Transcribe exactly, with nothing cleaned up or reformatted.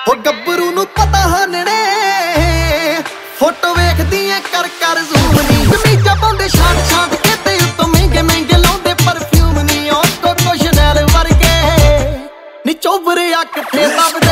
ਉਹ ਗੱਭਰੂ ਨੂੰ ਪਤਾ ਹਾਨਣੇ ਫੋਟੋ ਵੇਖਦੀ ਐ ਕਰ ਕਰ ਜ਼ੂਮ ਨੀ ਕਮੀਜ਼ਾਂ ਪਾਉਂਦੇ ਛਾਟ ਛਾਟ ਕੇ ਤੇ ਉੱਤੋਂ ਮਹਿੰਗੇ ਮਹਿੰਗੇ ਲਾਉਂਦੇ ਪਰਫਿਊਮ ਨੀ ਉਹ ਕੋਕੋ ਸ਼ਨੈਲ ਵਰਗੇ ਨੀ ਚੋਬਰੇ ਆ ਕਿੱਥੇ ਲੱਭਦੇ